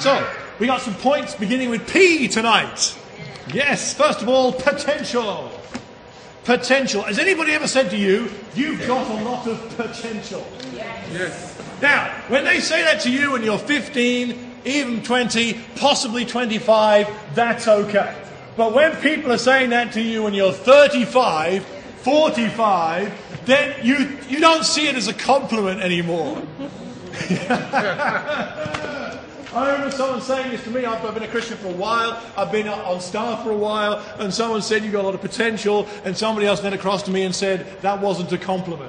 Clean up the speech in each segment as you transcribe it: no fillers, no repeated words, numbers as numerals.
So, we got some points beginning with P tonight. Yes, first of all, potential. Potential. Has anybody ever said to you, you've got a lot of potential? Yes. Now, when they say that to you when you're 15, even 20, possibly 25, that's okay. But when people are saying that to you when you're 35, 45, then you don't see it as a compliment anymore. I remember someone saying this to me after I've been a Christian for a while. I've been on staff for a while, and someone said, you've got a lot of potential, and somebody else went across to me and said, that wasn't a compliment.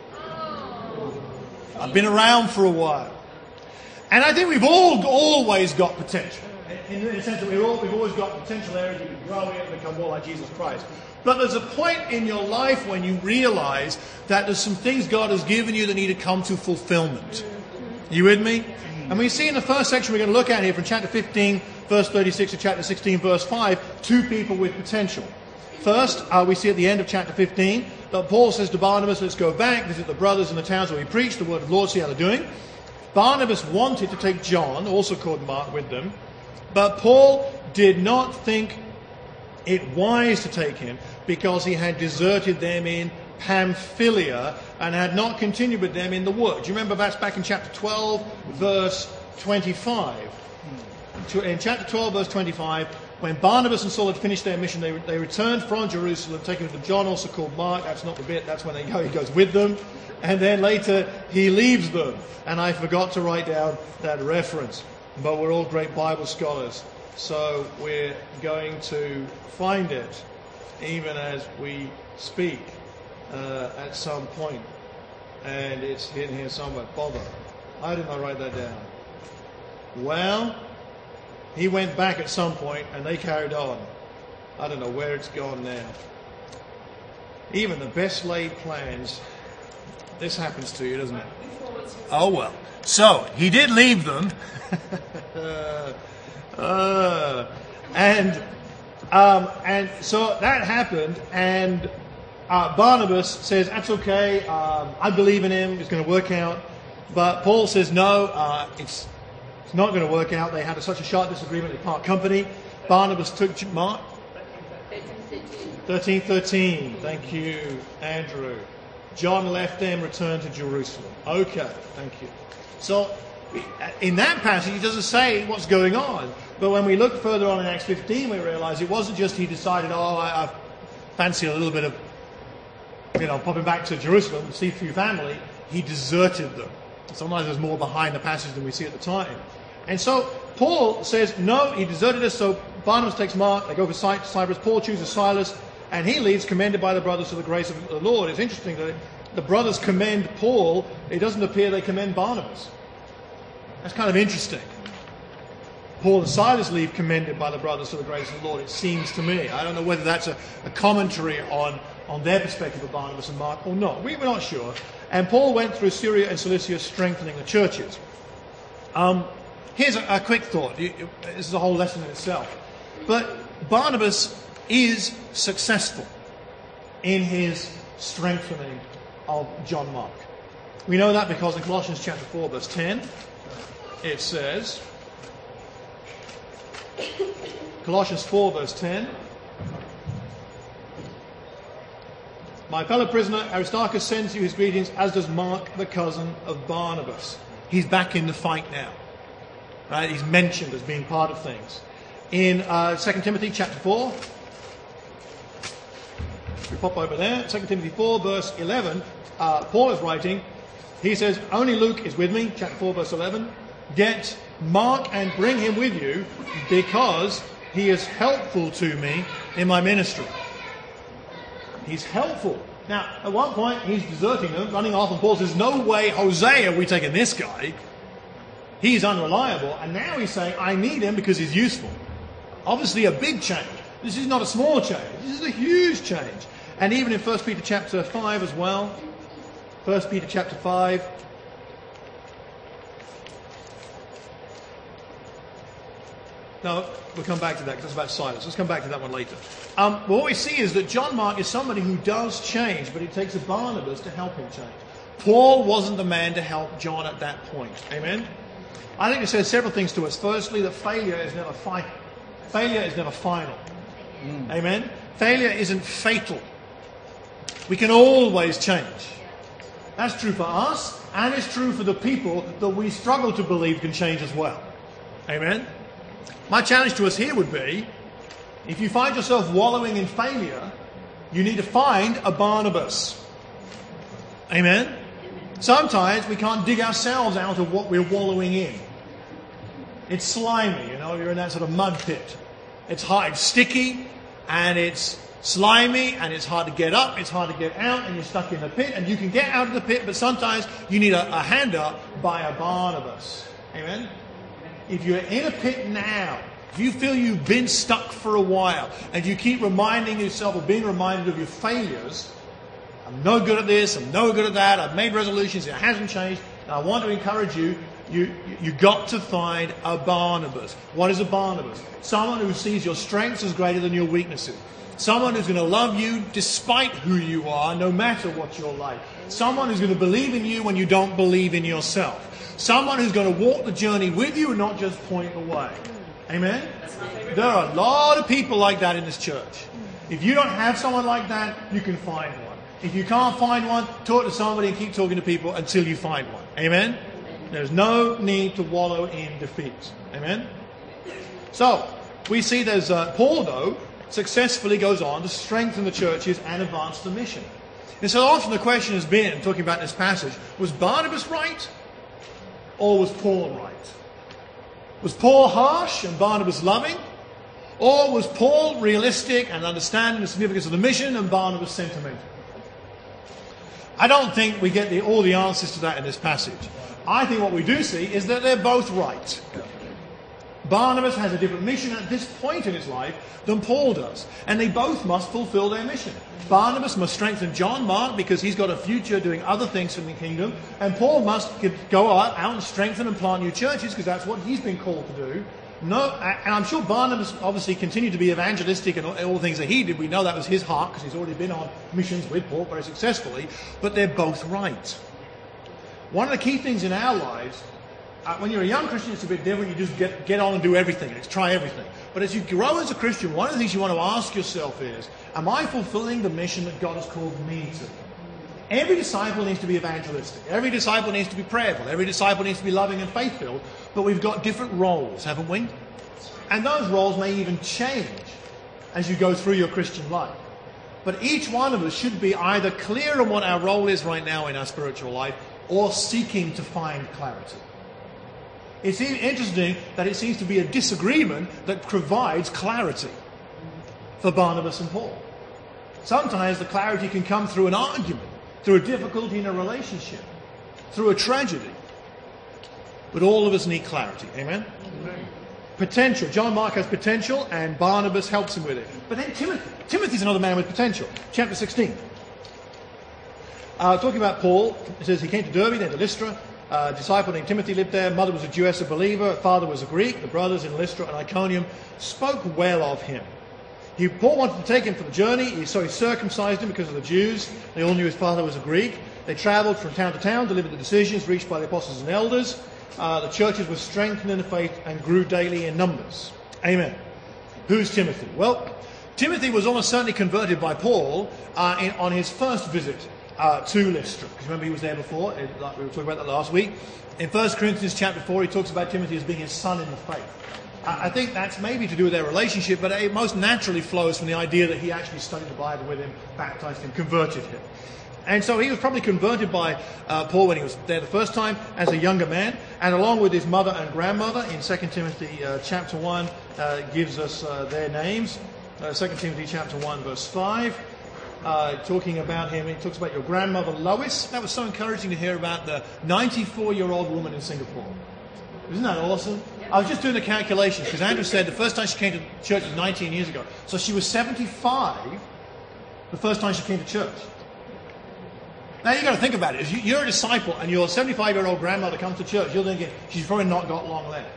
I've been around for a while. And I think we've always got potential. In the sense that we've always got potential areas you can grow in and become more like Jesus Christ. But there's a point in your life when you realize that there's some things God has given you that need to come to fulfillment. You with me? And we see in the first section we're going to look at here from chapter 15, verse 36 to chapter 16, verse 5, two people with potential. First, we see at the end of chapter 15 that Paul says to Barnabas, let's go back, visit the brothers in the towns where we preach the word of the Lord, see how they're doing. Barnabas wanted to take John, also called Mark, with them, but Paul did not think it wise to take him because he had deserted them in Pamphylia and had not continued with them in the work. Do you remember that's back in chapter 12, verse 25? In chapter 12, verse 25, when Barnabas and Saul had finished their mission, they returned from Jerusalem, taking with them John, also called Mark. That's not the bit, that's when he goes with them. And then later, he leaves them. And I forgot to write down that reference. But we're all great Bible scholars, so we're going to find it even as we speak at some point. And it's hidden here somewhere. Bother. How did I write that down? Well, he went back at some point and they carried on. I don't know where it's gone now. Even the best laid plans, this happens to you, doesn't it? Oh well. So, he did leave them. And so that happened, and Barnabas says, that's okay, I believe in him, it's going to work out. But Paul says, no, it's not going to work out. They had such a sharp disagreement, they part company. Barnabas took Mark. 13:13. Thank you, Andrew. John left them, returned to Jerusalem. Okay, thank you. So, in that passage, it doesn't say what's going on. But when we look further on in Acts 15, we realize it wasn't just he decided, I fancy a little bit of, popping back to Jerusalem to see a few family. He deserted them. Sometimes there's more behind the passage than we see at the time. And so Paul says, no, he deserted us. So Barnabas takes Mark, they go for Cyprus. Paul chooses Silas, and he leaves, commended by the brothers to the grace of the Lord. It's interesting that the brothers commend Paul. It doesn't appear they commend Barnabas. That's kind of interesting. Paul and Silas leave commended by the brothers to the grace of the Lord, it seems to me. I don't know whether that's a commentary on their perspective of Barnabas and Mark or not. We're not sure. And Paul went through Syria and Cilicia strengthening the churches. Here's a quick thought. This is a whole lesson in itself. But Barnabas is successful in his strengthening of John Mark. We know that because in Colossians chapter 4, verse 10, it says, Colossians 4, verse 10, my fellow prisoner Aristarchus sends you his greetings, as does Mark, the cousin of Barnabas. He's back in the fight now. Right? He's mentioned as being part of things. In 2 Timothy chapter 4, we pop over there, 2 Timothy 4, verse 11, Paul is writing, he says, only Luke is with me, chapter 4, verse 11. Get Mark and bring him with you, because he is helpful to me in my ministry. He's helpful. Now, at one point, he's deserting them, running off, and Paul says, no way, Hosea, we're taking this guy. He's unreliable. And now he's saying, I need him because he's useful. Obviously a big change. This is not a small change. This is a huge change. And even in 1 Peter chapter 5 as well. 1 Peter chapter 5. No, we'll come back to that because that's about Silas. Let's come back to that one later. But what we see is that John Mark is somebody who does change, but it takes a Barnabas to help him change. Paul wasn't the man to help John at that point. Amen? I think it says several things to us. Firstly, that failure is never final. Failure is never final. Amen? Failure isn't fatal. We can always change. That's true for us, and it's true for the people that we struggle to believe can change as well. Amen? My challenge to us here would be, if you find yourself wallowing in failure, you need to find a Barnabas. Amen? Sometimes we can't dig ourselves out of what we're wallowing in. It's slimy, you're in that sort of mud pit. It's hard, it's sticky, and it's slimy, and it's hard to get up, it's hard to get out, and you're stuck in the pit, and you can get out of the pit, but sometimes you need a hand up by a Barnabas. Amen? If you're in a pit now, if you feel you've been stuck for a while, and you keep reminding yourself or being reminded of your failures, I'm no good at this, I'm no good at that, I've made resolutions, it hasn't changed, and I want to encourage you, you got to find a Barnabas. What is a Barnabas? Someone who sees your strengths as greater than your weaknesses. Someone who's going to love you despite who you are, no matter what you're like. Someone who's going to believe in you when you don't believe in yourself. Someone who's going to walk the journey with you and not just point the way. Amen? There are a lot of people like that in this church. If you don't have someone like that, you can find one. If you can't find one, talk to somebody and keep talking to people until you find one. Amen? There's no need to wallow in defeat. Amen? So, we see there's Paul, though, successfully goes on to strengthen the churches and advance the mission. And so often the question has been, talking about this passage, was Barnabas right? Or was Paul right? Was Paul harsh and Barnabas loving? Or was Paul realistic and understanding the significance of the mission and Barnabas sentimental? I don't think we get all the answers to that in this passage. I think what we do see is that they're both right. Barnabas has a different mission at this point in his life than Paul does. And they both must fulfill their mission. Barnabas must strengthen John Mark because he's got a future doing other things in the kingdom. And Paul must go out and strengthen and plant new churches because that's what he's been called to do. No, and I'm sure Barnabas obviously continued to be evangelistic and all the things that he did. We know that was his heart because he's already been on missions with Paul very successfully. But they're both right. One of the key things in our lives, when you're a young Christian, it's a bit different. You just get on and do everything. Let's try everything. But as you grow as a Christian, one of the things you want to ask yourself is, am I fulfilling the mission that God has called me to? Every disciple needs to be evangelistic. Every disciple needs to be prayerful. Every disciple needs to be loving and faith-filled. But we've got different roles, haven't we? And those roles may even change as you go through your Christian life. But each one of us should be either clear on what our role is right now in our spiritual life or seeking to find clarity. It's interesting that it seems to be a disagreement that provides clarity for Barnabas and Paul. Sometimes the clarity can come through an argument, through a difficulty in a relationship, through a tragedy. But all of us need clarity. Amen? Amen. Potential. John Mark has potential and Barnabas helps him with it. But then Timothy's another man with potential. Chapter 16. Talking about Paul, it says he came to Derbe, then to Lystra. A disciple named Timothy lived there. Mother was a Jewess, a believer. Father was a Greek. The brothers in Lystra and Iconium spoke well of him. Paul wanted to take him for the journey, so he circumcised him because of the Jews. They all knew his father was a Greek. They travelled from town to town, delivered the decisions reached by the apostles and elders. The churches were strengthened in the faith and grew daily in numbers. Amen. Who's Timothy? Well, Timothy was almost certainly converted by Paul on his first visit to Lystra. Because remember he was there before, we were talking about that last week. In 1 Corinthians chapter 4, he talks about Timothy as being his son in the faith. I think that's maybe to do with their relationship, but it most naturally flows from the idea that he actually studied the Bible with him, baptized him, converted him. And so he was probably converted by Paul when he was there the first time as a younger man, and along with his mother and grandmother in 2 Timothy chapter 1 gives us their names. 2 Timothy chapter 1 verse 5, talking about him, he talks about your grandmother Lois. That was so encouraging to hear about the 94-year-old woman in Singapore. Isn't that awesome? I was just doing the calculations because Andrew said the first time she came to church was 19 years ago. So she was 75 the first time she came to church. Now you've got to think about it. If you're a disciple and your 75-year-old grandmother comes to church, you're thinking she's probably not got long left.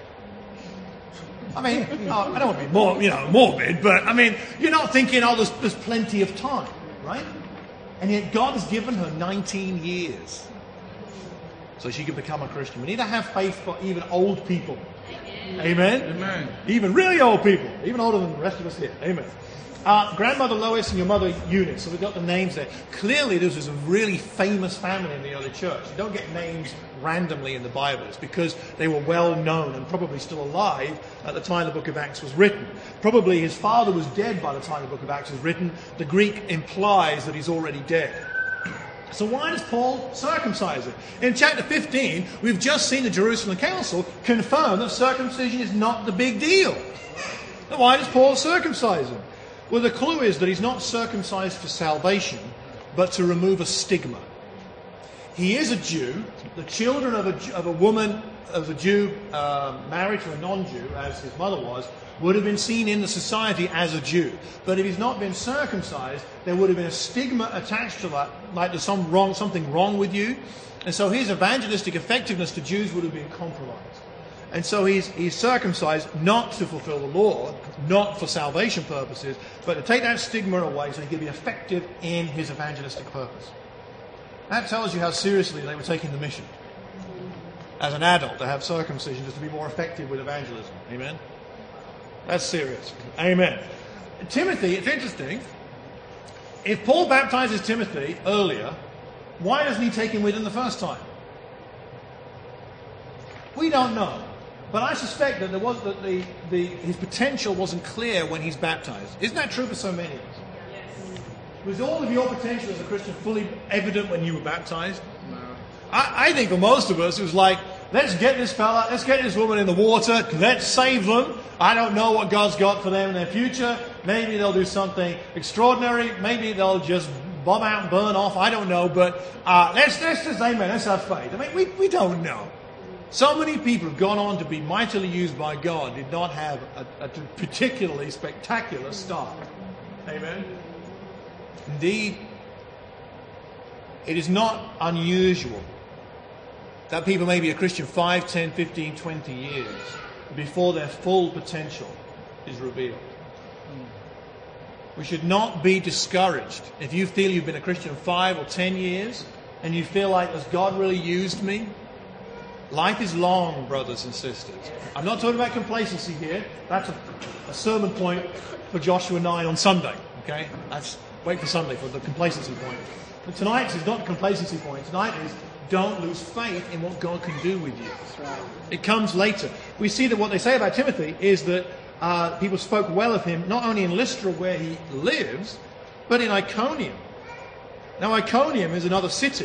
I mean, I don't want to be morbid, but I mean, you're not thinking, there's plenty of time, right? And yet God has given her 19 years. so she could become a Christian. We need to have faith for even old people. Amen? Amen. Even really old people. Even older than the rest of us here. Amen. Grandmother Lois and your mother Eunice. So we've got the names there. Clearly this was a really famous family in the early church. You don't get names randomly in the Bible. It's because they were well known and probably still alive at the time the book of Acts was written. Probably his father was dead by the time the book of Acts was written. The Greek implies that he's already dead. So why does Paul circumcise it? In chapter 15, we've just seen the Jerusalem Council confirm that circumcision is not the big deal. Now, why does Paul circumcise him? Well, the clue is that he's not circumcised for salvation, but to remove a stigma. He is a Jew. The children of a woman, of a Jew married to a non-Jew, as his mother was, would have been seen in the society as a Jew. But if he's not been circumcised, there would have been a stigma attached to that, like there's something wrong with you. And so his evangelistic effectiveness to Jews would have been compromised. And so he's circumcised not to fulfill the law, not for salvation purposes, but to take that stigma away so he can be effective in his evangelistic purpose. That tells you how seriously they were taking the mission. As an adult, to have circumcision is to be more effective with evangelism. Amen? That's serious. Amen. Timothy, it's interesting. If Paul baptizes Timothy earlier, why doesn't he take him with him the first time? We don't know. But I suspect that his potential wasn't clear when he's baptized. Isn't that true for so many of us? Yes. Was all of your potential as a Christian fully evident when you were baptized? No. I think for most of us it was like, let's get this fella, let's get this woman in the water, let's save them. I don't know what God's got for them in their future. Maybe they'll do something extraordinary. Maybe they'll just bomb out and burn off. I don't know. But let's just, amen, let's have faith. I mean, we don't know. So many people have gone on to be mightily used by God, did not have a particularly spectacular start. Amen? Indeed, it is not unusual that people may be a Christian 5, 10, 15, 20 years before their full potential is revealed. We should not be discouraged. If you feel you've been a Christian 5 or 10 years and you feel like, has God really used me? Life is long, brothers and sisters. I'm not talking about complacency here. That's a sermon point for Joshua 9 on Sunday. Okay? Wait for Sunday for the complacency point. But tonight is not the complacency point. Tonight is don't lose faith in what God can do with you. That's right. It comes later. We see that what they say about Timothy is that people spoke well of him, not only in Lystra where he lives, but in Iconium. Now Iconium is another city,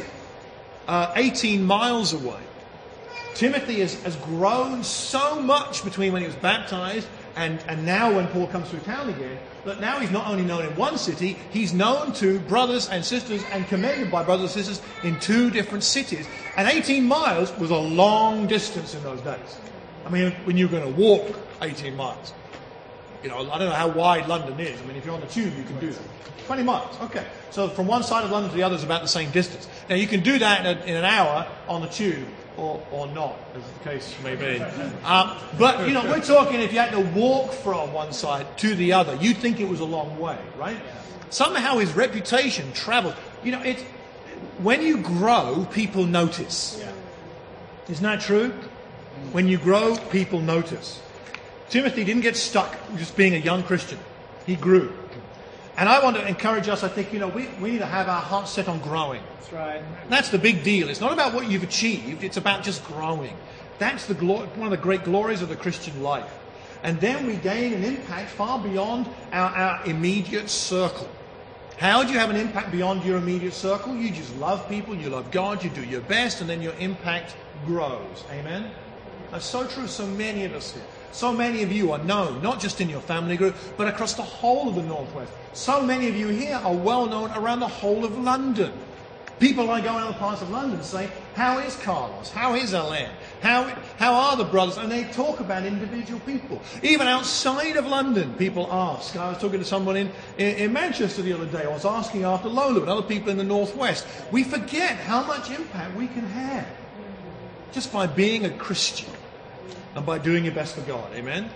18 miles away. Timothy has grown so much between when he was baptized and now when Paul comes through town again, that now he's not only known in one city, he's known to brothers and sisters and commended by brothers and sisters in 2 different cities. And 18 miles was a long distance in those days. I mean, when you're going to walk 18 miles. You know, I don't know how wide London is. I mean, if you're on the tube, you can do that. 20 miles, okay. So from one side of London to the other is about the same distance. Now, you can do that in an hour on the tube. Or not, as the case may be. But, you know, we're talking if you had to walk from one side to the other, you'd think it was a long way, right? Somehow his reputation traveled. You know, when you grow, people notice. Isn't that true? When you grow, people notice. Timothy didn't get stuck just being a young Christian. He grew. And I want to encourage us, I think, you know, we need to have our hearts set on growing. That's right. That's the big deal. It's not about what you've achieved. It's about just growing. That's one of the great glories of the Christian life. And then we gain an impact far beyond our immediate circle. How do you have an impact beyond your immediate circle? You just love people, you love God, you do your best, and then your impact grows. Amen? That's so true of so many of us here. So many of you are known, not just in your family group, but across the whole of the Northwest. So many of you here are well known around the whole of London. People I go in other parts of London say, how is Carlos? How is Alain? How are the brothers? And they talk about individual people. Even outside of London, people ask. I was talking to someone in Manchester the other day. I was asking after Lola and other people in the Northwest. We forget how much impact we can have just by being a Christian. And by doing your best for God. Amen?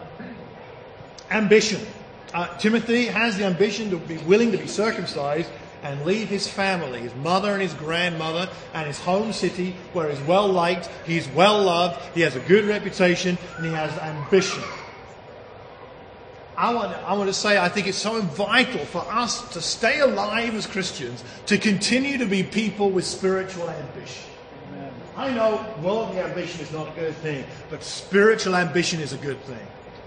Ambition. Timothy has the ambition to be willing to be circumcised and leave his family, his mother and his grandmother, and his home city where he's well liked, he's well loved, he has a good reputation, and he has ambition. I want to say I think it's so vital for us to stay alive as Christians, to continue to be people with spiritual ambition. Amen. I know worldly ambition is not a good thing, but spiritual ambition is a good thing.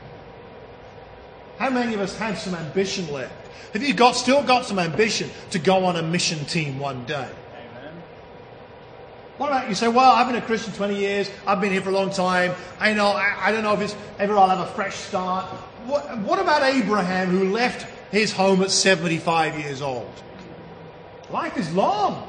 How many of us have some ambition left? Have you still got some ambition to go on a mission team one day? Amen. What about you say, well, I've been a Christian 20 years, I've been here for a long time, I don't know if it's ever I'll have a fresh start. What about Abraham, who left his home at 75 years old? Life is long.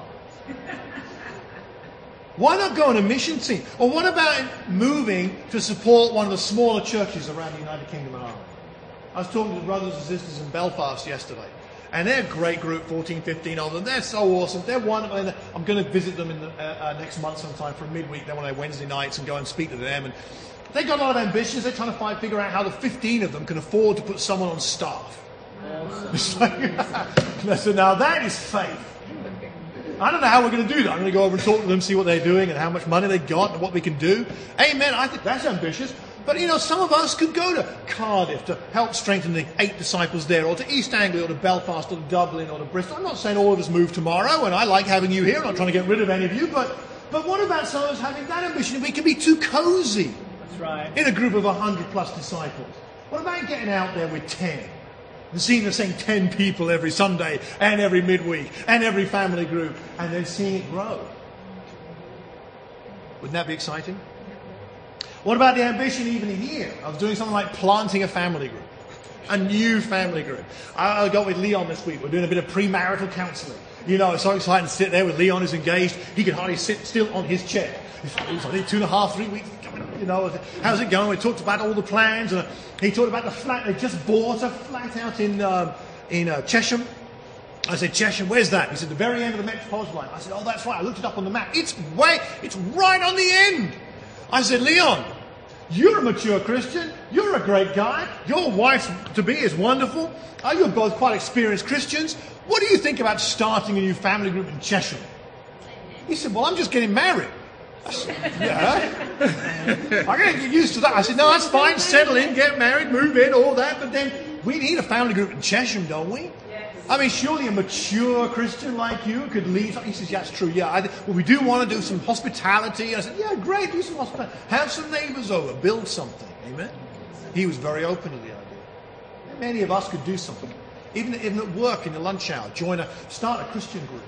Why not go on a mission team? Or what about moving to support one of the smaller churches around the United Kingdom and Ireland? I was talking to brothers and sisters in Belfast yesterday, and they're a great group, 14, 15 of them. They're so awesome. They're wonderful. I'm going to visit them in the next month sometime for a midweek. Then when I Wednesday nights and go and speak to them. And they got a lot of ambitions. They're trying to figure out how the 15 of them can afford to put someone on staff. It's like, I said, now that is faith. I don't know how we're going to do that. I'm going to go over and talk to them, see what they're doing and how much money they got and what we can do. Amen. I think that's ambitious. But, some of us could go to Cardiff to help strengthen the 8 disciples there, or to East Anglia, or to Belfast, or to Dublin, or to Bristol. I'm not saying all of us move tomorrow, and I like having you here. I'm not trying to get rid of any of you. But what about some of us having that ambition? We can be too cozy. That's right. In a group of 100 plus disciples. What about getting out there with 10? And seeing the same 10 people every Sunday, and every midweek, and every family group, and then seeing it grow? Wouldn't that be exciting? What about the ambition even here of doing something like planting a family group, a new family group? I got with Leon this week. We're doing a bit of premarital counselling. It's so exciting to sit there with Leon who's engaged. He can hardly sit still on his chair. It's only 2.5, 3 weeks. How's it going? We talked about all the plans. And he talked about the flat. They just bought a flat out in Chesham. I said, Chesham, where's that? He said, the very end of the Metropolitan line. I said, oh, that's right. I looked it up on the map. It's right on the end. I said, Leon, you're a mature Christian. You're a great guy. Your wife-to-be is wonderful. You're both quite experienced Christians. What do you think about starting a new family group in Chesham? He said, well, I'm just getting married. I said, yeah. I'm going to get used to that. I said, no, that's fine. Settle in, get married, move in, all that. But then we need a family group in Chesham, don't we? I mean, surely a mature Christian like you could lead. He says, yeah, that's true. Yeah, we do want to do some hospitality. I said, yeah, great, do some hospitality. Have some neighbors over, build something. Amen? He was very open to the idea. And many of us could do something. Even at work, in the lunch hour, start a Christian group.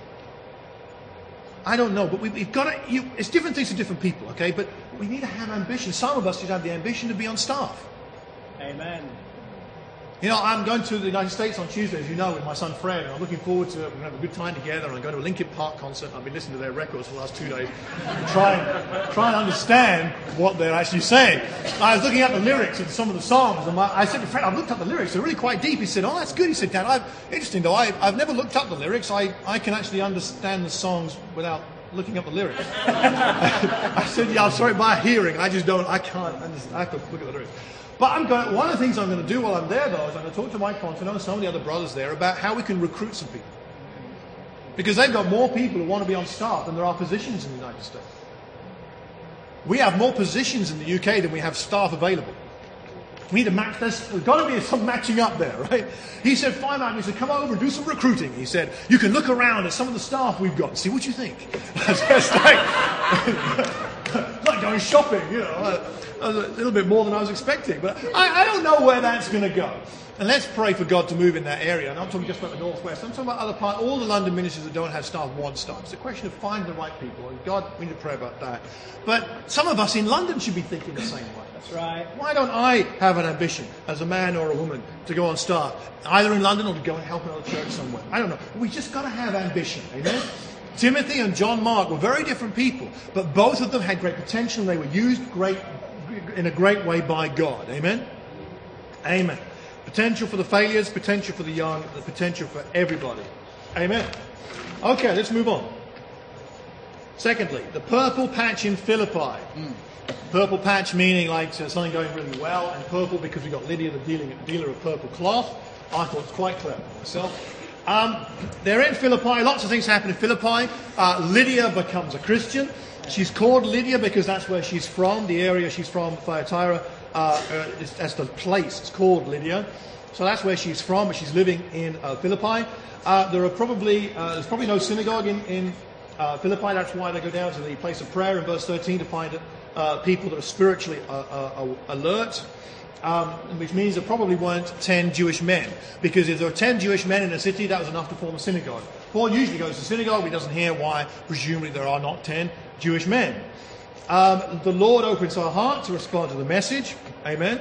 I don't know, but we've got to, it's different things for different people, okay? But we need to have ambition. Some of us should have the ambition to be on staff. Amen. I'm going to the United States on Tuesday, as you know, with my son Fred, and I'm looking forward to it. We're going to have a good time together, and I'm going to a Linkin Park concert. I've been listening to their records for the last 2 days, try and understand what they're actually saying. I was looking at the lyrics of some of the songs, and I said to Fred, I've looked up the lyrics, they're really quite deep. He said, oh, that's good. He said, Dad, interesting though, I've never looked up the lyrics. I can actually understand the songs without looking up the lyrics. I said, yeah, I'm sorry, by hearing, I can't understand. I have to look at the lyrics. But one of the things I'm going to do while I'm there, though, is I'm going to talk to Mike Ponton and some of the other brothers there about how we can recruit some people. Because they've got more people who want to be on staff than there are positions in the United States. We have more positions in the UK than we have staff available. We need to match this. There's got to be some matching up there, right? He said, fine, man. He said, come over and do some recruiting. He said, you can look around at some of the staff we've got and see what you think. It's like going shopping, a little bit more than I was expecting. But I don't know where that's going to go. And let's pray for God to move in that area. And I'm talking just about the Northwest. I'm talking about other parts. All the London ministries that don't have staff want staff. It's a question of finding the right people. And God, we need to pray about that. But some of us in London should be thinking the same way. That's right. Why don't I have an ambition as a man or a woman to go on staff, either in London or to go and help another church somewhere? I don't know. We just got to have ambition. Amen? Timothy and John Mark were very different people, but both of them had great potential and they were used in a great way by God. Amen? Amen. Potential for the failures, potential for the young, the potential for everybody. Amen. Okay, let's move on. Secondly, the purple patch in Philippi. Purple patch meaning like something going really well, and purple because we got Lydia, the dealer of purple cloth. I thought it was quite clever myself. They're in Philippi. Lots of things happen in Philippi. Lydia becomes a Christian. She's called Lydia because that's where she's from. The area she's from, Thyatira, that's the place. It's called Lydia. So that's where she's from, but she's living in Philippi. There's probably no synagogue in Philippi. That's why they go down to the place of prayer in verse 13 to find people that are spiritually alert. Which means there probably weren't 10 Jewish men. Because if there were 10 Jewish men in a city, that was enough to form a synagogue. Paul usually goes to synagogue. He doesn't hear why, presumably, there are not 10 Jewish men. The Lord opens her heart to respond to the message. Amen.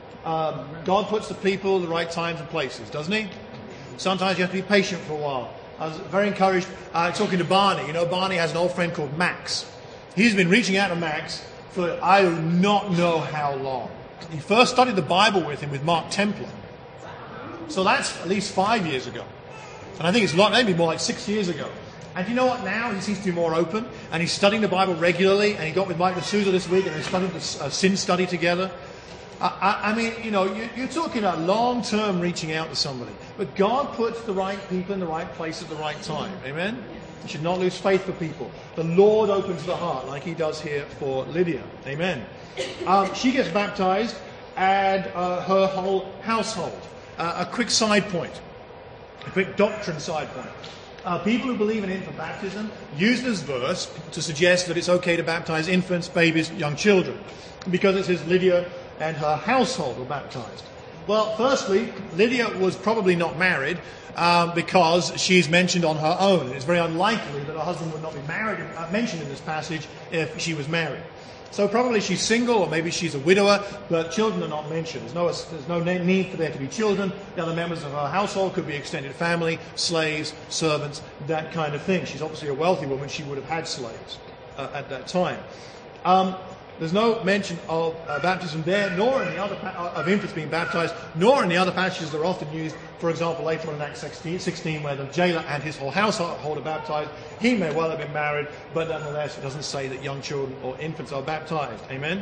God puts the people in the right times and places, doesn't he? Sometimes you have to be patient for a while. I was very encouraged talking to Barney. You know, Barney has an old friend called Max. He's been reaching out to Max for I do not know how long. He first studied the Bible with him with Mark Templer. So that's at least 5 years ago. And I think it's maybe more like 6 years ago. And you know what? Now he seems to be more open. And he's studying the Bible regularly. And he got with Mike D'Souza this week and they studied the sin study together. I mean, you know, you're talking about long-term reaching out to somebody. But God puts the right people in the right place at the right time. Amen? You should not lose faith for people. The Lord opens the heart like he does here for Lydia. Amen. She gets baptized and her whole household. A quick side point, a quick doctrine side point. People who believe in infant baptism use this verse to suggest that it's okay to baptize infants, babies, young children. Because it says Lydia and her household were baptized. Well, firstly, Lydia was probably not married because she's mentioned on her own. It's very unlikely that her husband would not be mentioned in this passage if she was married. So probably she's single, or maybe she's a widower, but children are not mentioned. There's no need for there to be children. The other members of her household could be extended family, slaves, servants, that kind of thing. She's obviously a wealthy woman. She would have had slaves at that time. There's no mention of baptism there, nor in the other of infants being baptized, nor in the other passages that are often used. For example, later on in Acts 16, where the jailer and his whole household are baptized. He may well have been married, but nonetheless, it doesn't say that young children or infants are baptized. Amen?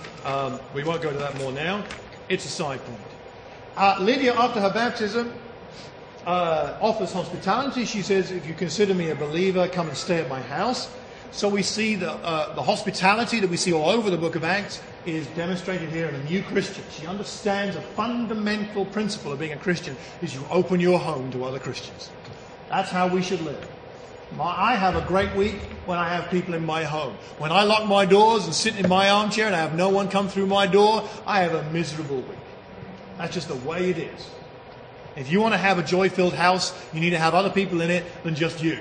We won't go to that more now. It's a side point. Lydia, after her baptism, offers hospitality. She says, if you consider me a believer, come and stay at my house. So we see the hospitality that we see all over the book of Acts is demonstrated here in a new Christian. She understands a fundamental principle of being a Christian is you open your home to other Christians. That's how we should live. I have a great week when I have people in my home. When I lock my doors and sit in my armchair and I have no one come through my door, I have a miserable week. That's just the way it is. If you want to have a joy-filled house, you need to have other people in it than just you.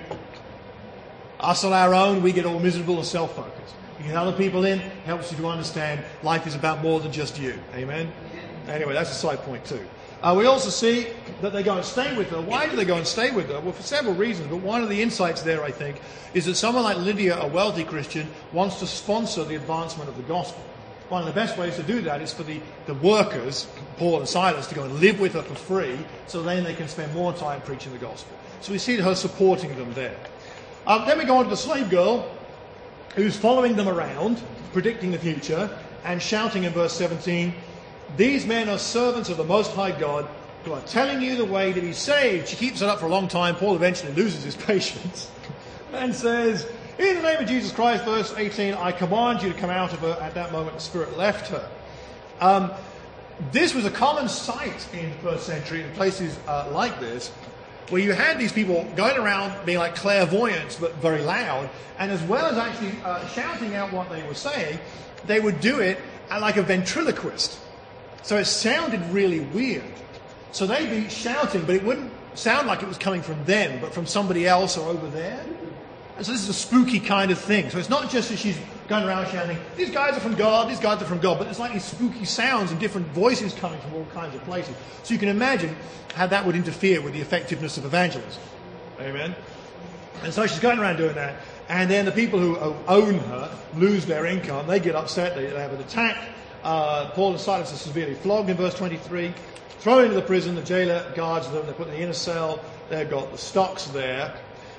Us on our own, we get all miserable and self-focused. You get other people in, helps you to understand life is about more than just you. Amen? Anyway, that's a side point too. We also see that they go and stay with her. Why do they go and stay with her? Well, for several reasons, but one of the insights there, I think, is that someone like Lydia, a wealthy Christian, wants to sponsor the advancement of the gospel. One of the best ways to do that is for the workers, Paul and Silas, to go and live with her for free, so then they can spend more time preaching the gospel. So we see her supporting them there. Then we go on to the slave girl, who's following them around, predicting the future, and shouting in verse 17, these men are servants of the Most High God, who are telling you the way to be saved. She keeps it up for a long time. Paul eventually loses his patience and says, in the name of Jesus Christ, verse 18, I command you to come out of her. At that moment, the Spirit left her. This was a common sight in the first century in places like this, where you had these people going around being like clairvoyants, but very loud, and as well as actually shouting out what they were saying, they would do it like a ventriloquist. So it sounded really weird. So they'd be shouting, but it wouldn't sound like it was coming from them, but from somebody else or over there. And so this is a spooky kind of thing. So it's not just that she's going around shouting, these guys are from God, these guys are from God, but it's like these spooky sounds and different voices coming from all kinds of places. So you can imagine how that would interfere with the effectiveness of evangelism. Amen? And so she's going around doing that. And then the people who own her lose their income. They get upset. They have an attack. Paul and Silas are severely flogged in verse 23. Thrown into the prison. The jailer guards them. They're put in the inner cell. They've got the stocks there.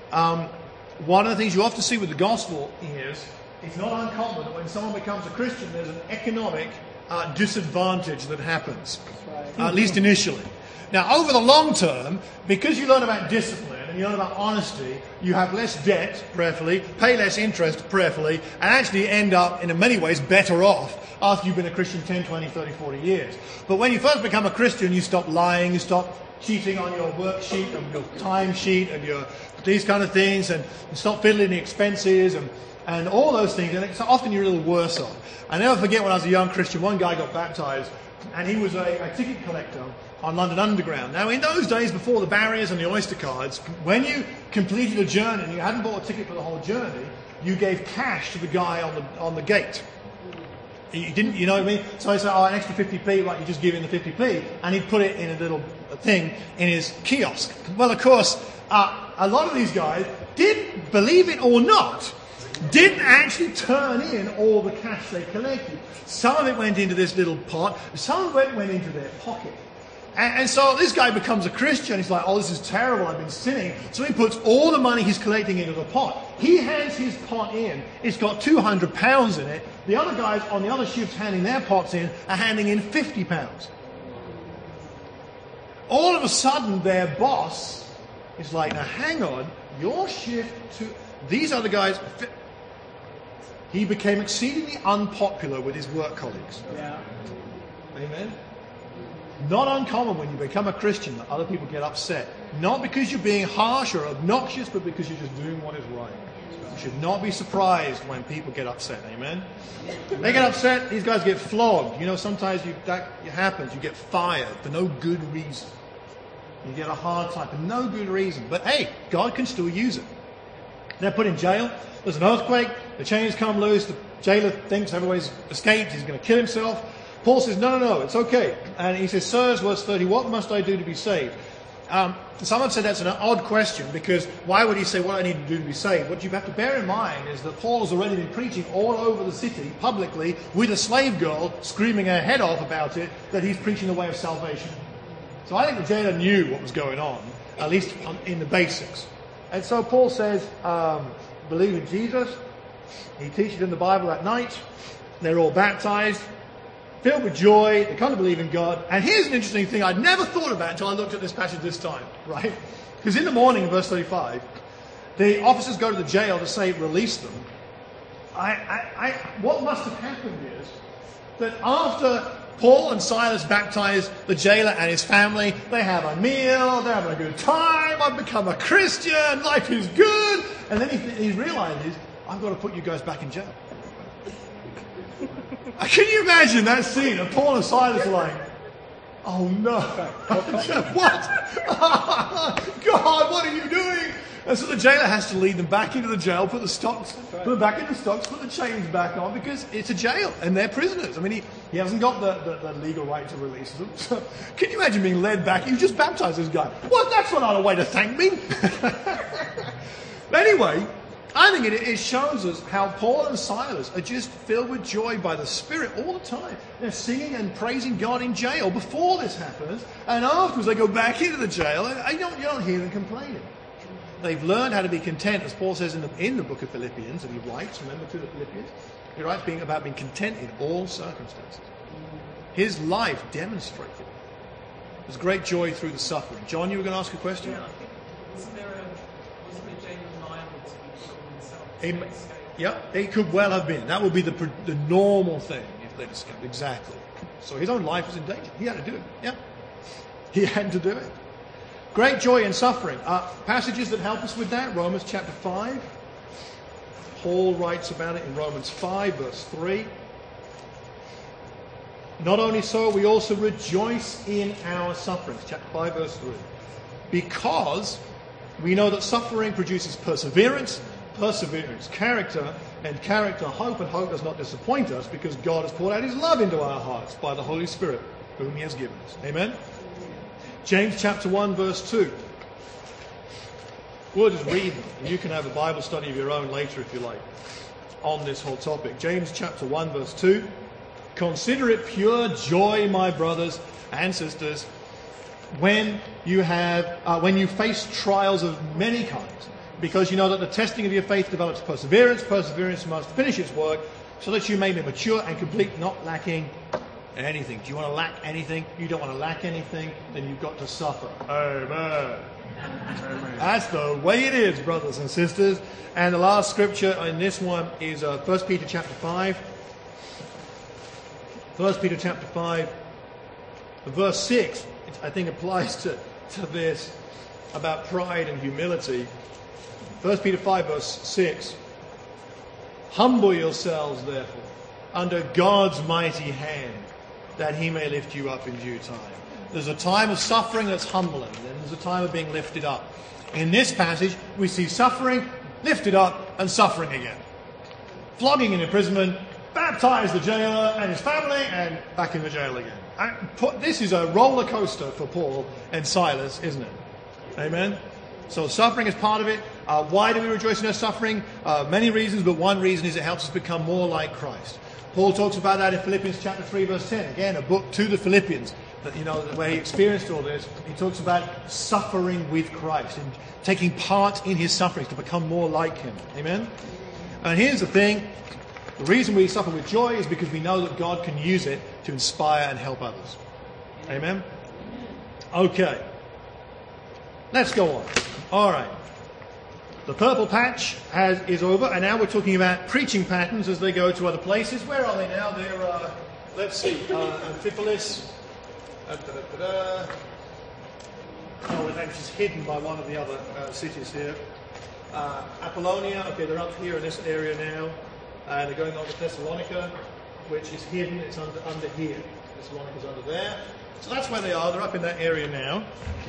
One of the things you often see with the gospel is it's not uncommon that when someone becomes a Christian, there's an economic disadvantage that happens, at least initially. Now, over the long term, because you learn about discipline and you learn about honesty, you have less debt, prayerfully, pay less interest, prayerfully, and actually end up, in many ways, better off after you've been a Christian 10, 20, 30, 40 years. But when you first become a Christian, you stop lying, you stop cheating on your worksheet and your timesheet and these kind of things, and you stop fiddling the expenses and all those things, and so often you're a little worse off. I never forget when I was a young Christian, one guy got baptized, and he was a ticket collector on London Underground. Now, in those days, before the barriers and the Oyster cards, when you completed a journey and you hadn't bought a ticket for the whole journey, you gave cash to the guy on the gate. You didn't, you know what I mean? So he said, an extra 50p, right, you just give him the 50p, and he'd put it in a little thing in his kiosk. Well, of course, a lot of these guys didn't, believe it or not, didn't actually turn in all the cash they collected. Some of it went into this little pot, some of it went into their pocket. And so this guy becomes a Christian. He's like, this is terrible, I've been sinning. So he puts all the money he's collecting into the pot. He hands his pot in. It's got £200 in it. The other guys on the other shifts handing their pots in are handing in £50. All of a sudden, their boss is like, now hang on, your shift to... These other guys... He became exceedingly unpopular with his work colleagues. Yeah. Amen? Not uncommon when you become a Christian that other people get upset. Not because you're being harsh or obnoxious, but because you're just doing what is right. You should not be surprised when people get upset. Amen? They get upset, these guys get flogged. You know, sometimes that happens. You get fired for no good reason. You get a hard time for no good reason. But hey, God can still use it. They're put in jail. There's an earthquake. The chains come loose. The jailer thinks everybody's escaped. He's going to kill himself. Paul says, no, it's okay. And he says, sirs, verse 30, what must I do to be saved? Someone said that's an odd question, because why would he say what I need to do to be saved? What you have to bear in mind is that Paul has already been preaching all over the city publicly with a slave girl screaming her head off about it, that he's preaching the way of salvation. So I think the jailer knew what was going on, at least in the basics. And so Paul says, believe in Jesus. He teaches in the Bible at night. They're all baptized, filled with joy. They come to believe in God. And here's an interesting thing I'd never thought about until I looked at this passage this time, right? Because in the morning, in verse 35, the officers go to the jail to say, release them. What must have happened is that after Paul and Silas baptize the jailer and his family, they have a meal, they're having a good time, I've become a Christian, life is good. And then he realizes, I've got to put you guys back in jail. Can you imagine that scene of Paul and Silas like, oh no, what? God, what are you doing? And so the jailer has to lead them back into the jail, put them back in the stocks, put the chains back on, because it's a jail and they're prisoners. I mean, he hasn't got the legal right to release them. So can you imagine being led back? You just baptized this guy. What? That's not a way to thank me. But anyway, I think it shows us how Paul and Silas are just filled with joy by the Spirit all the time. They're singing and praising God in jail before this happens, and afterwards they go back into the jail, and you don't hear them complaining. They've learned how to be content, as Paul says in the book of Philippians, and he writes, remember, to the Philippians? He writes about being content in all circumstances. His life demonstrated it. There's great joy through the suffering. John, you were going to ask a question? Yeah, I think, wasn't there James liable to be killed himself? Yeah, it could well have been. That would be the normal thing if they'd escaped. Exactly. So his own life was in danger. He had to do it. Yeah. He had to do it. Great joy in suffering. Passages that help us with that. Romans chapter 5. Paul writes about it in Romans 5 verse 3. Not only so, we also rejoice in our sufferings. Chapter 5 verse 3. Because we know that suffering produces perseverance, perseverance, character, and character, hope, and hope does not disappoint us because God has poured out his love into our hearts by the Holy Spirit, whom he has given us. Amen? James chapter 1 verse 2. We'll just read them. You can have a Bible study of your own later if you like on this whole topic. James chapter 1 verse 2. Consider it pure joy, my brothers and sisters, when you face trials of many kinds, because you know that the testing of your faith develops perseverance. Perseverance must finish its work, so that you may be mature and complete, not lacking anything. Do you want to lack anything? You don't want to lack anything, then you've got to suffer. Amen. That's the way it is, brothers and sisters. And the last scripture in this one is 1 Peter chapter 5. 1 Peter chapter 5, verse 6, I think applies to this about pride and humility. 1 Peter 5, verse 6. Humble yourselves, therefore, under God's mighty hand, that he may lift you up in due time. There's a time of suffering that's humbling, and there's a time of being lifted up. In this passage, we see suffering, lifted up, and suffering again. Flogging and imprisonment, baptize the jailer and his family, and back in the jail again. This is a roller coaster for Paul and Silas, isn't it? Amen? So suffering is part of it. Why do we rejoice in our suffering? Many reasons, but one reason is it helps us become more like Christ. Paul talks about that in Philippians chapter 3, verse 10. Again, a book to the Philippians, that, where he experienced all this. He talks about suffering with Christ and taking part in his sufferings to become more like him. Amen? And here's the thing. The reason we suffer with joy is because we know that God can use it to inspire and help others. Amen? Okay. Let's go on. All right. The purple patch is over, and now we're talking about preaching patterns as they go to other places. Where are they now? They're, let's see, Amphipolis. Oh, that's just hidden by one of the other cities here. Apollonia, okay, they're up here in this area now. And they're going on to Thessalonica, which is hidden. It's under here. Thessalonica's under there. So that's where they are. They're up in that area now.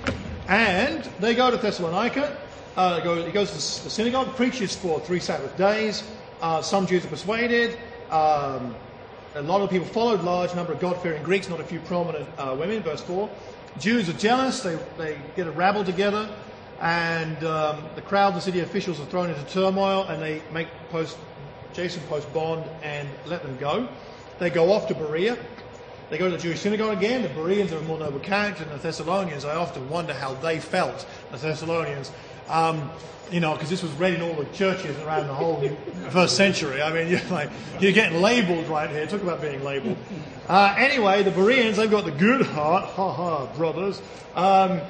And they go to Thessalonica. He goes to the synagogue, preaches for 3 Sabbath days. Some Jews are persuaded. A lot of people followed, large number of God-fearing Greeks, not a few prominent women. Verse 4. Jews are jealous. They get a rabble together. And the crowd, the city officials are thrown into turmoil, and they make Jason post bond and let them go. They go off to Berea. They go to the Jewish synagogue again. The Bereans are a more noble character than the Thessalonians. I often wonder how they felt, the Thessalonians. Because this was read in all the churches around the whole first century. I mean, you're getting labelled right here. Talk about being labelled. Anyway, the Bereans, they've got the good heart, brothers. But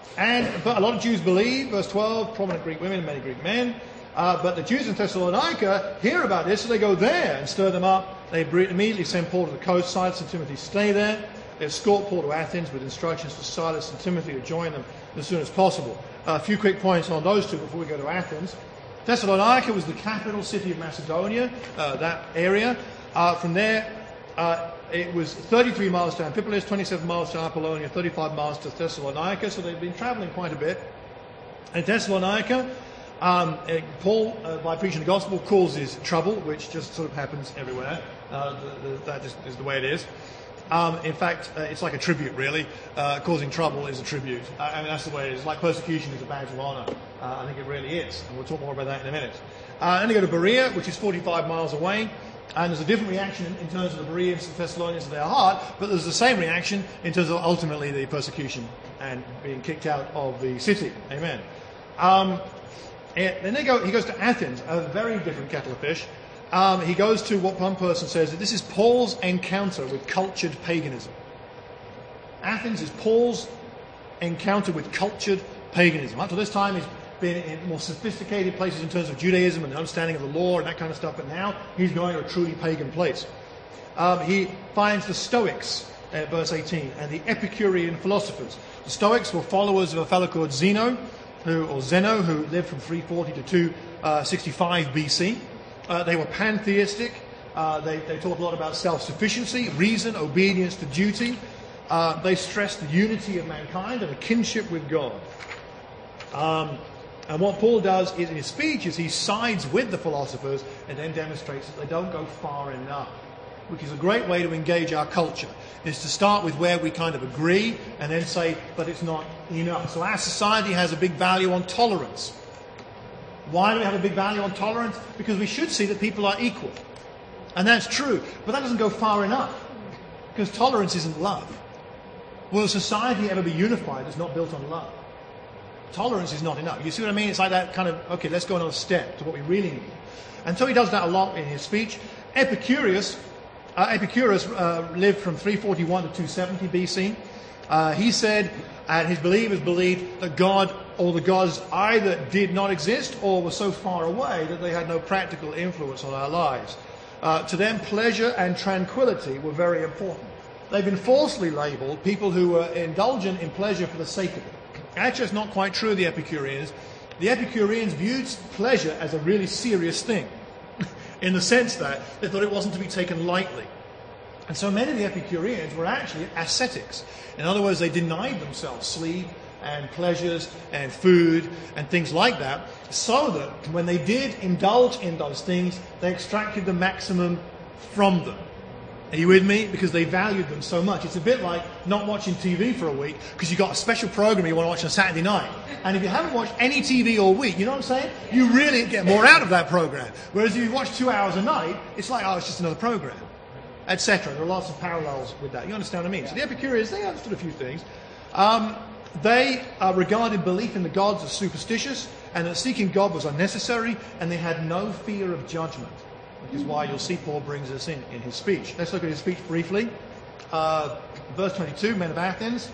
a lot of Jews believe, verse 12, prominent Greek women and many Greek men. But the Jews in Thessalonica hear about this, so they go there and stir them up. They immediately send Paul to the coast. Silas and Timothy stay there. They escort Paul to Athens with instructions for Silas and Timothy to join them as soon as possible. A few quick points on those two before we go to Athens. Thessalonica was the capital city of Macedonia, that area. From there, it was 33 miles to Amphipolis, 27 miles to Apollonia, 35 miles to Thessalonica. So they've been traveling quite a bit. In Thessalonica, Paul, by preaching the gospel, causes trouble, which just sort of happens everywhere. That just is the way it is. In fact, it's like a tribute, really. Causing trouble is a tribute. I mean, that's the way it is. Like persecution is a badge of honour. I think it really is. And we'll talk more about that in a minute. Then they go to Berea, which is 45 miles away. And there's a different reaction in terms of the Bereans and Thessalonians to their heart, but there's the same reaction in terms of ultimately the persecution and being kicked out of the city. Amen. Then he goes to Athens, a very different kettle of fish. He goes to what one person says that this is Paul's encounter with cultured paganism. Athens is Paul's encounter with cultured paganism. Up to this time, he's been in more sophisticated places in terms of Judaism and the understanding of the law and that kind of stuff, but now he's going to a truly pagan place. He finds the Stoics, verse 18, and the Epicurean philosophers. The Stoics were followers of a fellow called Zeno, who lived from 340 to 265 BC. They were pantheistic. They talked a lot about self-sufficiency, reason, obedience to duty. They stressed the unity of mankind and a kinship with God. And what Paul does is in his speech is he sides with the philosophers and then demonstrates that they don't go far enough, which is a great way to engage our culture, is to start with where we kind of agree and then say, but it's not enough. So our society has a big value on tolerance. Why do we have a big value on tolerance? Because we should see that people are equal. And that's true. But that doesn't go far enough. Because tolerance isn't love. Will society ever be unified that's not built on love? Tolerance is not enough. You see what I mean? It's like that kind of, okay, let's go another step to what we really need. And so he does that a lot in his speech. Epicurus Epicurus lived from 341 to 270 BC. He said, and his believers believed, that God or the gods either did not exist or were so far away that they had no practical influence on our lives. To them, pleasure and tranquility were very important. They've been falsely labeled people who were indulgent in pleasure for the sake of it. Actually, it's not quite true of the Epicureans. The Epicureans viewed pleasure as a really serious thing, in the sense that they thought it wasn't to be taken lightly. And so many of the Epicureans were actually ascetics. In other words, they denied themselves sleep and pleasures and food and things like that, so that when they did indulge in those things, they extracted the maximum from them. Are you with me? Because they valued them so much. It's a bit like not watching TV for a week because you've got a special program you want to watch on Saturday night. And if you haven't watched any TV all week, you know what I'm saying? You really get more out of that program. Whereas if you watch 2 hours a night, it's like, oh, it's just another program, etc. There are lots of parallels with that. You understand what I mean? So the Epicureans, they understood a few things. They regarded belief in the gods as superstitious, and that seeking God was unnecessary, and they had no fear of judgment, which is why you'll see Paul brings this in his speech. Let's look at his speech briefly. Verse 22, men of Athens,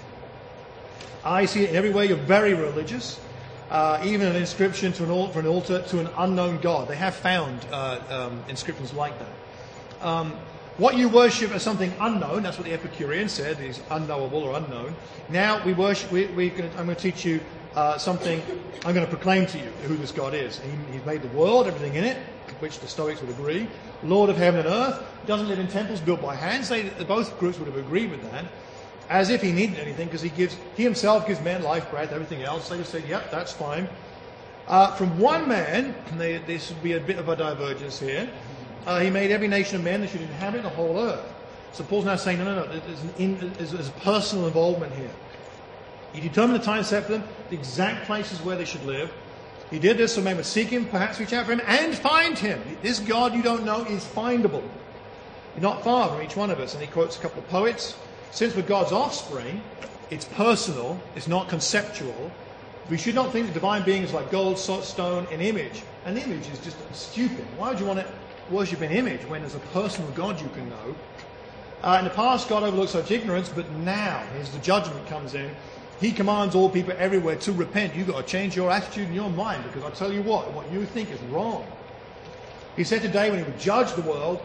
I see it in every way you're very religious, even an inscription for an altar to an unknown God. They have found inscriptions like that. What you worship as something unknown, that's what the Epicurean said, is unknowable or unknown. Now I'm going to teach you something, I'm going to proclaim to you who this God is. He's made the world, everything in it, which the Stoics would agree. Lord of heaven and earth, doesn't live in temples built by hands. Both groups would have agreed with that. As if he needed anything, because he himself gives man life, breath, everything else. They just said, yep, that's fine. From one man, and this would be a bit of a divergence here, he made every nation of men that should inhabit the whole earth. So Paul's now saying, no, there's a personal involvement here. He determined the time set for them, the exact places where they should live. He did this so men would seek him, perhaps reach out for him, and find him. This God you don't know is findable. You're not far from each one of us. And he quotes a couple of poets. Since we're God's offspring, it's personal, it's not conceptual. We should not think the divine being is like gold, stone, an image. An image is just stupid. Why would you want to worship an image when there's a personal God you can know? In the past, God overlooked such ignorance, but now, as the judgment comes in, he commands all people everywhere to repent. You've got to change your attitude and your mind, because I tell you what you think is wrong. He said today when he would judge the world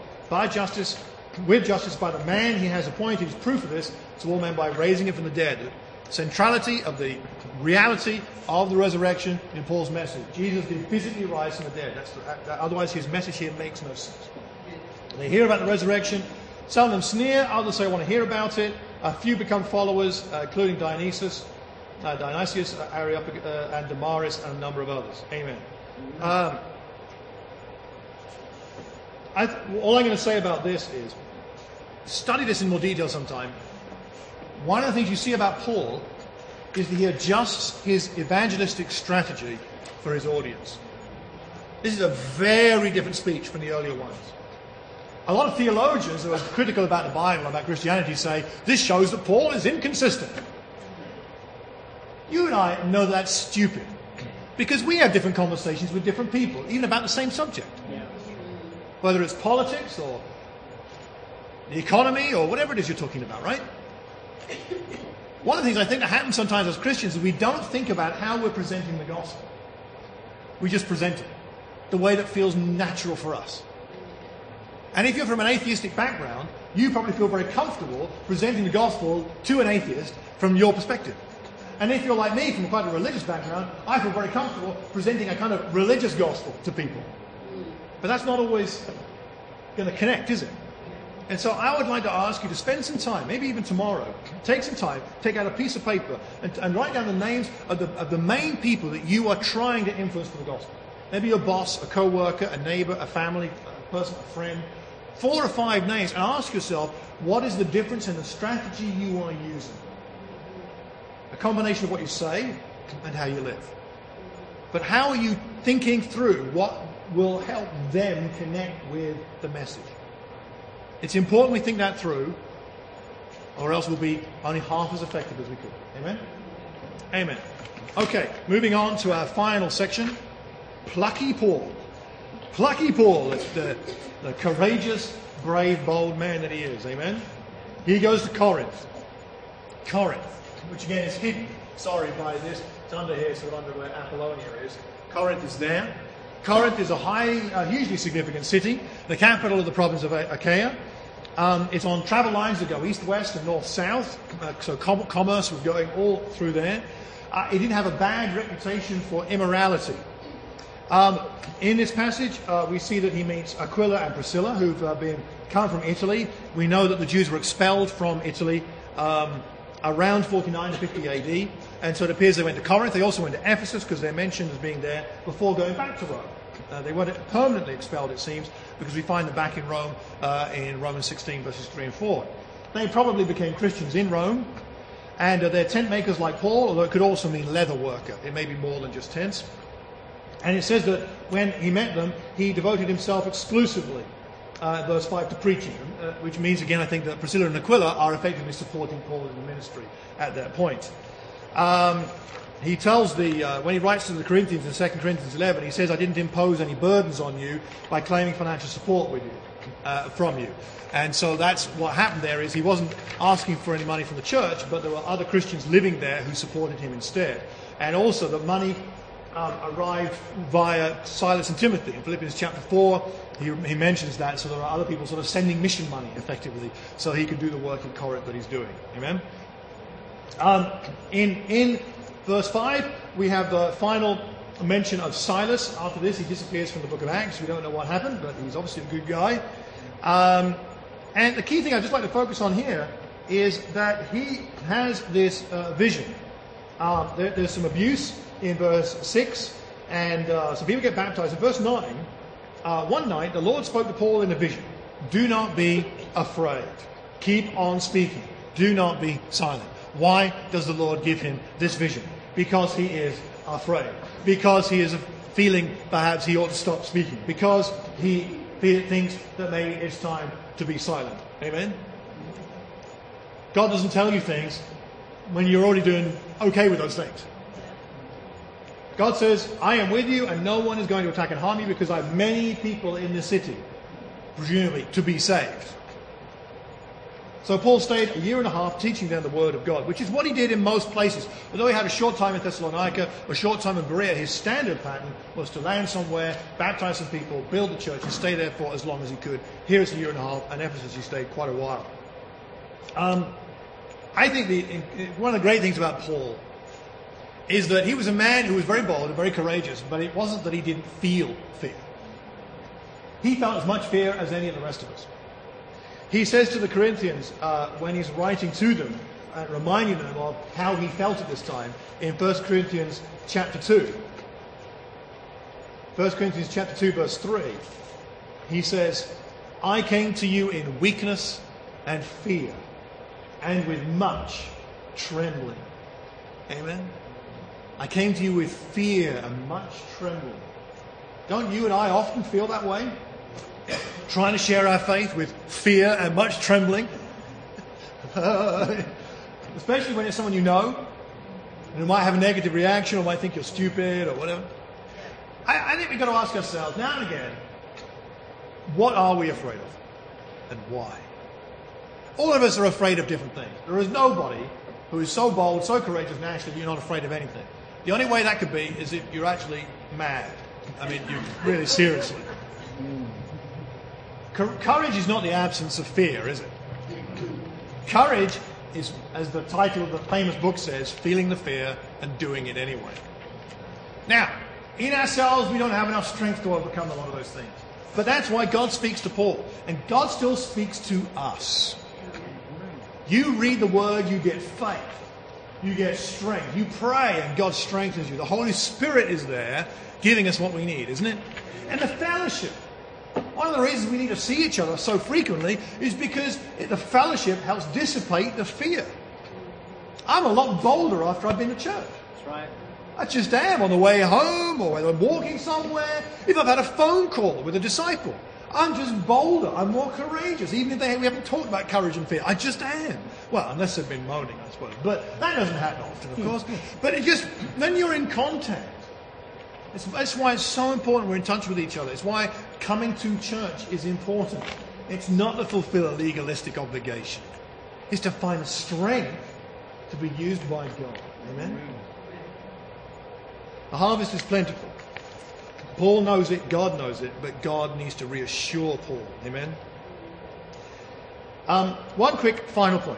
with justice by the man he has appointed, is proof of this to all men by raising him from the dead. The centrality of the reality of the resurrection in Paul's message. Jesus did physically rise from the dead. Otherwise his message here makes no sense. They hear about the resurrection. Some of them sneer, others say I want to hear about it. A few become followers, including Dionysius, Areopagus, and Damaris, and a number of others. Amen. All I'm going to say about this is, study this in more detail sometime. One of the things you see about Paul is that he adjusts his evangelistic strategy for his audience. This is a very different speech from the earlier ones. A lot of theologians who are critical about the Bible, about Christianity, say, this shows that Paul is inconsistent. You and I know that's stupid. Because we have different conversations with different people, even about the same subject. Yeah. Whether it's politics or the economy or whatever it is you're talking about, right? One of the things I think that happens sometimes as Christians is we don't think about how we're presenting the gospel. We just present it the way that feels natural for us. And if you're from an atheistic background, you probably feel very comfortable presenting the gospel to an atheist from your perspective. And if you're like me, from quite a religious background, I feel very comfortable presenting a kind of religious gospel to people. But that's not always going to connect, is it? And so I would like to ask you to spend some time, maybe even tomorrow, take some time, take out a piece of paper and write down the names of the main people that you are trying to influence for the gospel. Maybe your boss, a co-worker, a neighbor, a family, a person, a friend. 4 or 5 names, and ask yourself, what is the difference in the strategy you are using? A combination of what you say and how you live. But how are you thinking through what will help them connect with the message? It's important we think that through, or else we'll be only half as effective as we could. Amen? Amen. Okay, moving on to our final section. Plucky Paul. Plucky Paul, the courageous, brave, bold man that he is. Amen? He goes to Corinth. Corinth, which again is hidden, by this. It's under here, sort of under where Apollonia is. Corinth is there. Corinth is a hugely significant city, the capital of the province of Achaia. It's on travel lines that go east-west and north-south, so commerce was going all through there. It didn't have a bad reputation for immorality. In this passage, we see that he meets Aquila and Priscilla, who've come from Italy. We know that the Jews were expelled from Italy around 49 to 50 AD, and so it appears they went to Corinth. They also went to Ephesus because they're mentioned as being there before going back to Rome. They weren't permanently expelled, it seems, because we find them back in Rome in Romans 16, verses 3 and 4. They probably became Christians in Rome, and they're tent makers like Paul, although it could also mean leather worker. It may be more than just tents. And it says that when he met them, he devoted himself exclusively, verse 5, to preaching, which means, again, I think that Priscilla and Aquila are effectively supporting Paul in the ministry at that point. He tells when he writes to the Corinthians in 2 Corinthians 11, he says, I didn't impose any burdens on you by claiming financial support from you. And so that's what happened there, is he wasn't asking for any money from the church, but there were other Christians living there who supported him instead. And also the money arrived via Silas and Timothy. In Philippians chapter 4, he mentions that, so there are other people sort of sending mission money, effectively, so he can do the work in Corinth that he's doing. Amen? In verse 5, we have the final mention of Silas. After this, he disappears from the book of Acts. We don't know what happened, but he's obviously a good guy. And the key thing I'd just like to focus on here is that he has this vision. There's some abuse in verse 6, and so people get baptized. In verse 9, one night the Lord spoke to Paul in a vision. Do not be afraid. Keep on speaking. Do not be silent. Why does the Lord give him this vision? Because he is afraid. Because he is feeling perhaps he ought to stop speaking. Because he thinks that maybe it's time to be silent. Amen? God doesn't tell you things when you're already doing okay with those things. God says, I am with you and no one is going to attack and harm you because I have many people in the city, presumably, to be saved. So Paul stayed a year and a half teaching them the word of God, which is what he did in most places. Although he had a short time in Thessalonica, a short time in Berea, his standard pattern was to land somewhere, baptize some people, build a church, and stay there for as long as he could. Here it's a year and a half, and Ephesus he stayed quite a while. I think one of the great things about Paul is that he was a man who was very bold and very courageous, but it wasn't that he didn't feel fear. He felt as much fear as any of the rest of us. He says to the Corinthians, when he's writing to them, reminding them of how he felt at this time, in 1 Corinthians chapter 2. 1 Corinthians chapter 2, verse 3, he says, I came to you in weakness and fear, and with much trembling. Amen? I came to you with fear and much trembling. Don't you and I often feel that way? Trying to share our faith with fear and much trembling. Especially when it's someone you know, and who might have a negative reaction or might think you're stupid or whatever. I think we've got to ask ourselves now and again, what are we afraid of? And why? All of us are afraid of different things. There is nobody who is so bold, so courageous naturally, you're not afraid of anything. The only way that could be is if you're actually mad. I mean, you really seriously. Courage is not the absence of fear, is it? Courage is, as the title of the famous book says, feeling the fear and doing it anyway. Now, in ourselves, we don't have enough strength to overcome a lot of those things. But that's why God speaks to Paul. And God still speaks to us. You read the Word, you get faith. You get strength. You pray and God strengthens you. The Holy Spirit is there giving us what we need, isn't it? And the fellowship. One of the reasons we need to see each other so frequently is because the fellowship helps dissipate the fear. I'm a lot bolder after I've been to church. That's right. I just am on the way home or when I'm walking somewhere. If I've had a phone call with a disciple, I'm just bolder. I'm more courageous. Even if we haven't talked about courage and fear, I just am. Well, unless they've been moaning, I suppose. But that doesn't happen often, of course. But it just, when you're in contact That's why it's so important we're in touch with each other. It's why coming to church is important. It's not to fulfill a legalistic obligation. It's to find strength to be used by God. Amen? The harvest is plentiful. Paul knows it, God knows it, but God needs to reassure Paul. Amen? One quick final point.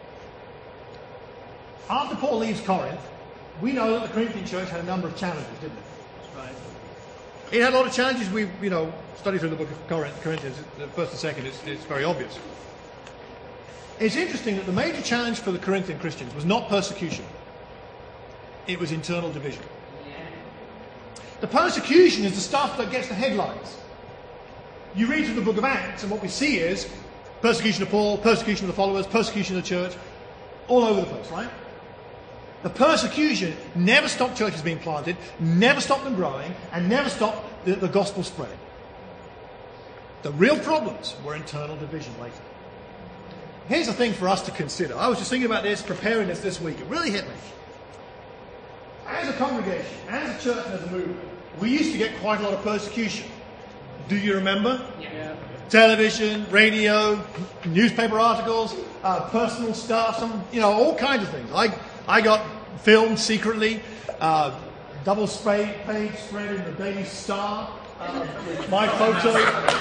After Paul leaves Corinth, we know that the Corinthian church had a number of challenges, didn't it? Right. It had a lot of challenges. We, study through the book of Corinthians, the first and second, it's very obvious. It's interesting that the major challenge for the Corinthian Christians was not persecution. It was internal division. The persecution is the stuff that gets the headlines. You read through the book of Acts, and what we see is persecution of Paul, persecution of the followers, persecution of the church, all over the place, right? The persecution never stopped churches being planted, never stopped them growing, and never stopped the gospel spreading. The real problems were internal division later. Here's the thing for us to consider. I was just thinking about this, preparing this week. It really hit me. As a congregation, as a church and as a movement, we used to get quite a lot of persecution. Do you remember? Yeah. Television, radio, newspaper articles, personal stuff, all kinds of things. I got filmed secretly, double page spread in the Daily Star, with my photo.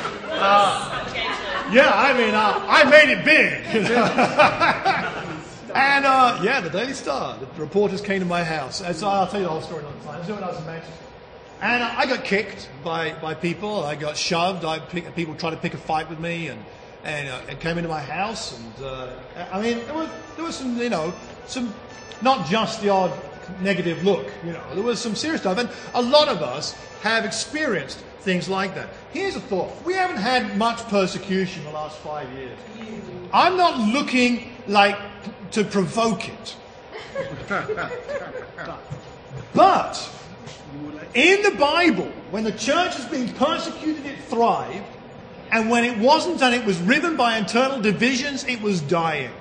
I made it big. And the Daily Star, the reporters came to my house. And so I'll tell you the whole story another time. This is when I was in Manchester. And I got kicked by people. I got shoved. People tried to pick a fight with me and came into my house. And there was some not just the odd negative look. There was some serious stuff. And a lot of us have experienced things like that. Here's a thought. We haven't had much persecution in the last 5 years. I'm not looking to provoke it. But in the Bible, when the church has been persecuted, it thrived. And when it wasn't and it was riven by internal divisions, it was dying.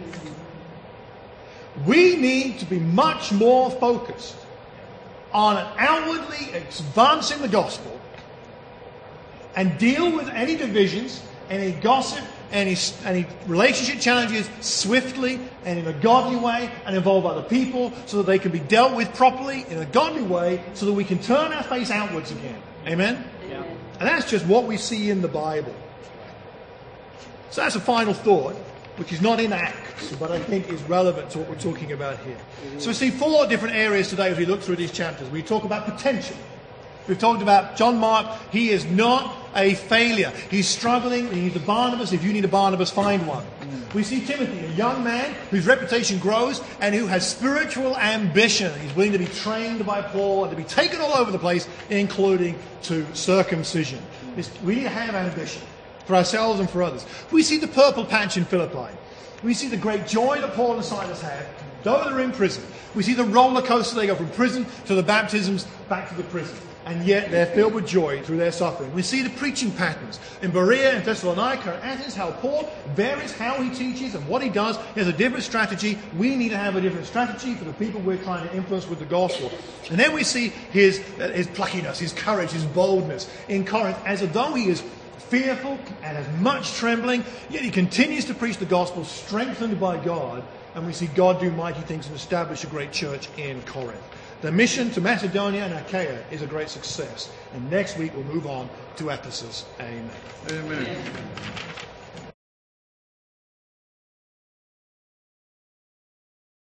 We need to be much more focused on outwardly advancing the gospel and deal with any divisions, any gossip, any relationship challenges swiftly and in a godly way and involve other people so that they can be dealt with properly in a godly way so that we can turn our face outwards again. Amen? Yeah. And that's just what we see in the Bible. So that's a final thought, which is not in Acts, but I think is relevant to what we're talking about here. So we see 4 different areas today as we look through these chapters. We talk about potential. We've talked about John Mark. He is not a failure. He's struggling. He needs a Barnabas. If you need a Barnabas, find one. We see Timothy, a young man whose reputation grows and who has spiritual ambition. He's willing to be trained by Paul and to be taken all over the place, including to circumcision. We need to have ambition for ourselves and for others. We see the purple patch in Philippi. We see the great joy that Paul and Silas had, though they're in prison. We see the roller coaster. They go from prison to the baptisms, back to the prison. And yet they're filled with joy through their suffering. We see the preaching patterns in Berea and Thessalonica and Athens, how Paul varies how he teaches and what he does. He has a different strategy. We need to have a different strategy for the people we're trying to influence with the gospel. And then we see his pluckiness, his courage, his boldness in Corinth, as though he is fearful and has much trembling, yet he continues to preach the gospel, strengthened by God, and we see God do mighty things and establish a great church in Corinth. The mission to Macedonia and Achaia is a great success. And next week we'll move on to Ephesus. Amen. Amen.